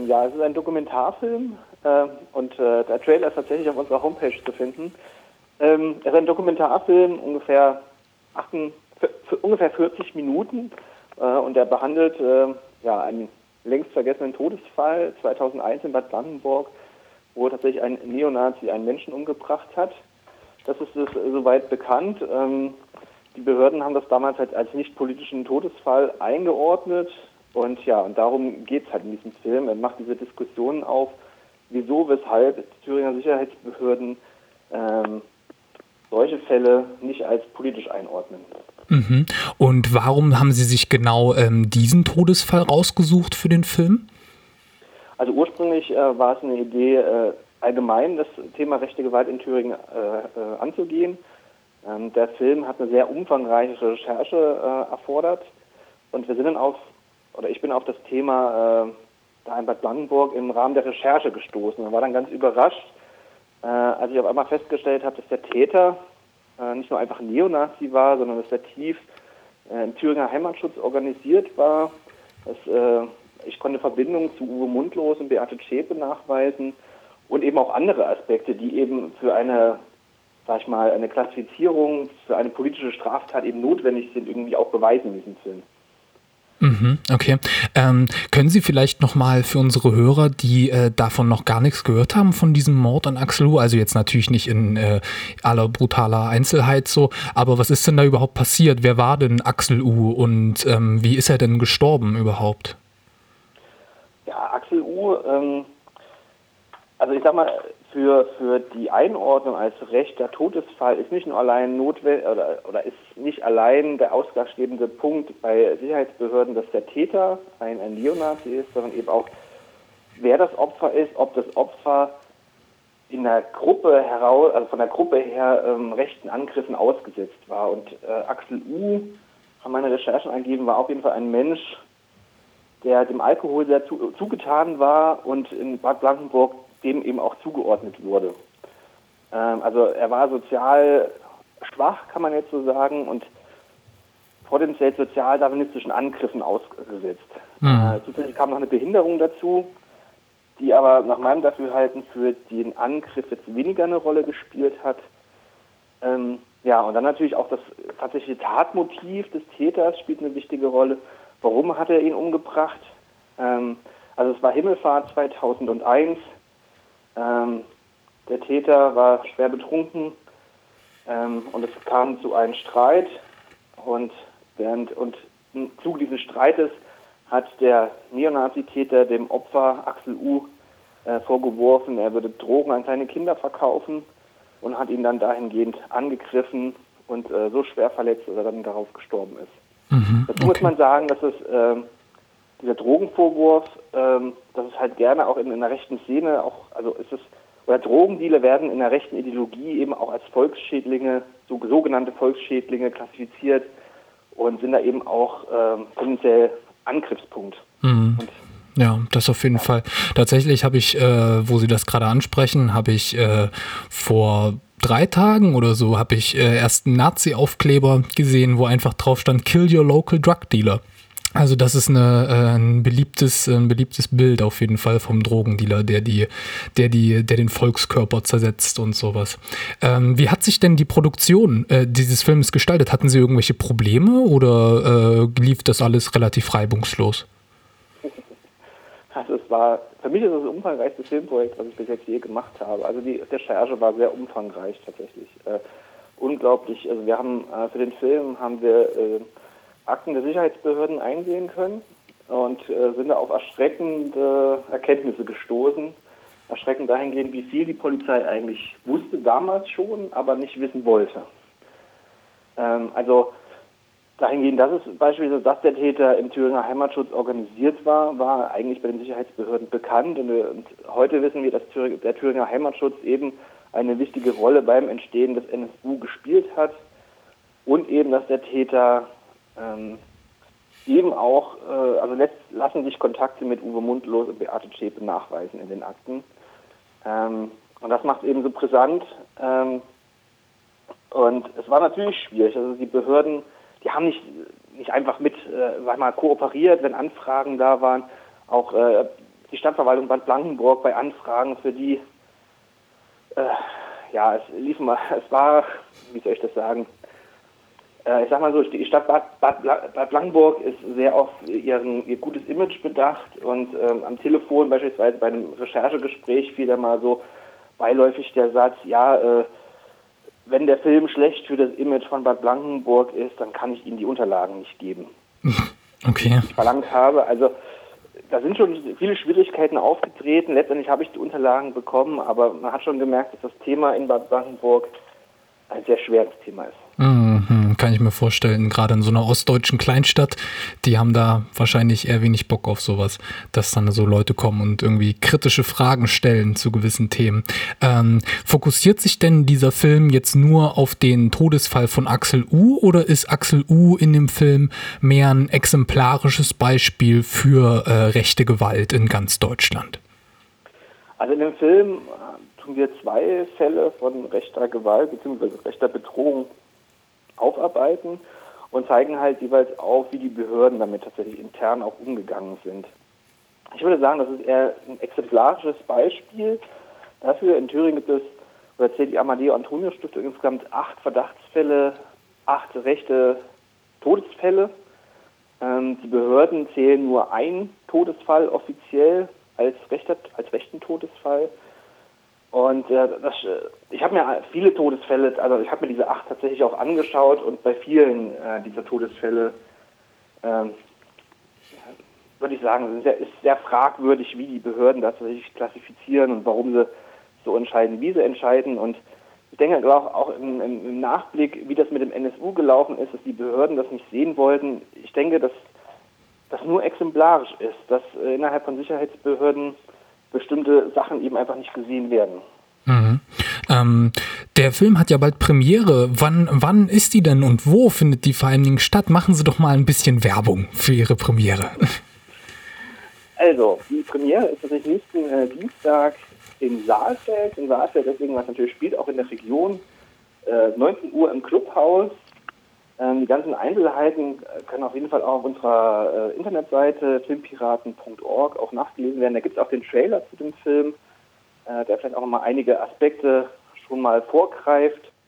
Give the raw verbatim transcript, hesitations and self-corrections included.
Ja, es ist ein Dokumentarfilm äh, und äh, der Trailer ist tatsächlich auf unserer Homepage zu finden. Ähm, es ist ein Dokumentarfilm, ungefähr, achten, für, für ungefähr vierzig Minuten äh, und er behandelt äh, ja, einen längst vergessenen Todesfall zweitausendeins in Bad Blankenburg, wo tatsächlich ein Neonazi einen Menschen umgebracht hat. Das ist es soweit bekannt. Ähm, die Behörden haben das damals halt als nicht politischen Todesfall eingeordnet. Und ja, und darum geht es halt in diesem Film. Er macht diese Diskussionen auf, wieso, weshalb die Thüringer Sicherheitsbehörden ähm, solche Fälle nicht als politisch einordnen. Mhm. Und warum haben Sie sich genau ähm, diesen Todesfall rausgesucht für den Film? Also ursprünglich äh, war es eine Idee, äh, allgemein das Thema rechte Gewalt in Thüringen äh, äh, anzugehen. Ähm, der Film hat eine sehr umfangreiche Recherche äh, erfordert und wir sind dann auf, oder ich bin auf das Thema äh, da in Bad Blankenburg im Rahmen der Recherche gestoßen und war dann ganz überrascht, äh, als ich auf einmal festgestellt habe, dass der Täter äh, nicht nur einfach ein Neonazi war, sondern dass er tief äh, im Thüringer Heimatschutz organisiert war. Dass, äh, ich konnte Verbindungen zu Uwe Mundlos und Beate Zschäpe nachweisen und eben auch andere Aspekte, die eben für eine, sag ich mal, eine Klassifizierung für eine politische Straftat eben notwendig sind, irgendwie auch beweisen in diesem Film. Mhm, okay. Ähm, können Sie vielleicht nochmal für unsere Hörer, die äh, davon noch gar nichts gehört haben, von diesem Mord an Axel U., also jetzt natürlich nicht in äh, aller brutaler Einzelheit so, aber was ist denn da überhaupt passiert? Wer war denn Axel U. und ähm, wie ist er denn gestorben überhaupt? Ja, Axel U., ähm, also ich sag mal, für, für die Einordnung als rechter Todesfall ist nicht nur allein notwendig oder, oder ist nicht allein der ausschlaggebende Punkt bei Sicherheitsbehörden, dass der Täter ein, ein Neonazi ist, sondern eben auch, wer das Opfer ist, ob das Opfer in der Gruppe heraus, also von der Gruppe her ähm, rechten Angriffen ausgesetzt war. Und äh, Axel U., haben meine Recherchen angegeben, war auf jeden Fall ein Mensch, der dem Alkohol sehr zu, zugetan war und in Bad Blankenburg dem eben auch zugeordnet wurde. Ähm, also er war sozial schwach, kann man jetzt so sagen, und potenziell sozial-darwinistischen Angriffen ausgesetzt. Mhm. Äh, zusätzlich kam noch eine Behinderung dazu, die aber nach meinem Dafürhalten für den Angriff jetzt weniger eine Rolle gespielt hat. Ähm, ja, und dann natürlich auch das tatsächliche Tatmotiv des Täters spielt eine wichtige Rolle. Warum hat er ihn umgebracht? Ähm, also es war Himmelfahrt zweitausendeins. Ähm, der Täter war schwer betrunken ähm, und es kam zu einem Streit. Und während und im Zuge dieses Streites hat der Neonazi-Täter dem Opfer Axel U. Äh, vorgeworfen, er würde Drogen an kleine Kinder verkaufen und hat ihn dann dahingehend angegriffen und äh, so schwer verletzt, dass er dann darauf gestorben ist. Mhm, Dazu okay. muss man sagen, dass es äh, dieser Drogenvorwurf, ähm, dass es halt gerne auch in, in der rechten Szene auch, also ist es, oder Drogendealer werden in der rechten Ideologie eben auch als Volksschädlinge, so, sogenannte Volksschädlinge klassifiziert und sind da eben auch ähm, potenziell Angriffspunkt. Mhm. Und ja, das auf jeden ja. Fall. Tatsächlich habe ich, äh, wo Sie das gerade ansprechen, habe ich äh, vor drei Tagen oder so, habe ich äh, erst einen Nazi-Aufkleber gesehen, wo einfach drauf stand, Kill your local drug dealer. Also das ist eine, äh, ein beliebtes, ein beliebtes Bild auf jeden Fall vom Drogendealer, der die, der die, der den Volkskörper zersetzt und sowas. Ähm, wie hat sich denn die Produktion äh, dieses Films gestaltet? Hatten Sie irgendwelche Probleme oder äh, lief das alles relativ reibungslos? Also es war, für mich ist es das umfangreichste Filmprojekt, was ich bis jetzt je gemacht habe. Also die Recherche war sehr umfangreich tatsächlich. Äh, unglaublich. Also wir haben äh, für den Film haben wir äh, Akten der Sicherheitsbehörden einsehen können und äh, sind da auf erschreckende Erkenntnisse gestoßen. Erschreckend dahingehend, wie viel die Polizei eigentlich wusste damals schon, aber nicht wissen wollte. Ähm, also dahingehend, dass es beispielsweise, dass der Täter im Thüringer Heimatschutz organisiert war, war eigentlich bei den Sicherheitsbehörden bekannt. Und, und heute wissen wir, dass der Thüringer Heimatschutz eben eine wichtige Rolle beim Entstehen des N S U gespielt hat und eben, dass der Täter ähm, eben auch, äh, also letzt, lassen sich Kontakte mit Uwe Mundlos und Beate Zschäpe nachweisen in den Akten. Ähm, und das macht es eben so brisant. Ähm, und es war natürlich schwierig. Also die Behörden, die haben nicht, nicht einfach mit, äh, sag mal, kooperiert, wenn Anfragen da waren. Auch äh, die Stadtverwaltung Bad Blankenburg bei Anfragen für die, äh, ja, es lief mal, es war, wie soll ich das sagen, äh, ich sag mal so, die Stadt Bad, Bad, Bad Blankenburg ist sehr auf ihren, ihr gutes Image bedacht und ähm, am Telefon beispielsweise bei einem Recherchegespräch fiel da mal so beiläufig der Satz, ja, äh, wenn der Film schlecht für das Image von Bad Blankenburg ist, dann kann ich Ihnen die Unterlagen nicht geben. Okay. Die ich verlangt habe. Also da sind schon viele Schwierigkeiten aufgetreten. Letztendlich habe ich die Unterlagen bekommen, aber man hat schon gemerkt, dass das Thema in Bad Blankenburg ein sehr schweres Thema ist. Mhm, kann ich mir vorstellen, gerade in so einer ostdeutschen Kleinstadt, die haben da wahrscheinlich eher wenig Bock auf sowas, dass dann so Leute kommen und irgendwie kritische Fragen stellen zu gewissen Themen. Ähm, fokussiert sich denn dieser Film jetzt nur auf den Todesfall von Axel U. oder ist Axel U. in dem Film mehr ein exemplarisches Beispiel für äh, rechte Gewalt in ganz Deutschland? Also in dem Film äh, tun wir zwei Fälle von rechter Gewalt bzw. rechter Bedrohung aufarbeiten und zeigen halt jeweils auf, wie die Behörden damit tatsächlich intern auch umgegangen sind. Ich würde sagen, das ist eher ein exemplarisches Beispiel dafür. In Thüringen gibt es, oder zählt die Amadeo-Antonio-Stiftung insgesamt acht Verdachtsfälle, acht rechte Todesfälle. Ähm, die Behörden zählen nur einen Todesfall offiziell als, rechter, als rechten Todesfall. Und äh, das, ich habe mir viele Todesfälle, also ich habe mir diese acht tatsächlich auch angeschaut und bei vielen äh, dieser Todesfälle ähm, würde ich sagen, es ist, ist sehr fragwürdig, wie die Behörden das tatsächlich klassifizieren und warum sie so entscheiden, wie sie entscheiden. Und ich denke auch, auch im, im Nachblick, wie das mit dem N S U gelaufen ist, dass die Behörden das nicht sehen wollten. Ich denke, dass das nur exemplarisch ist, dass äh, innerhalb von Sicherheitsbehörden bestimmte Sachen eben einfach nicht gesehen werden. Mhm. Ähm, der Film hat ja bald Premiere. Wann, wann ist die denn und wo findet die vor allen Dingen statt? Machen Sie doch mal ein bisschen Werbung für Ihre Premiere. Also, die Premiere ist tatsächlich nächsten äh, Dienstag in Saalfeld. In Saalfeld, deswegen was natürlich spielt, auch in der Region. Äh, neunzehn Uhr im Clubhaus. Ähm, die ganzen Einzelheiten können auf jeden Fall auch auf unserer äh, Internetseite filmpiraten punkt org auch nachgelesen werden. Da gibt es auch den Trailer zu dem Film, äh, der vielleicht auch nochmal einige Aspekte schon mal vorgreift.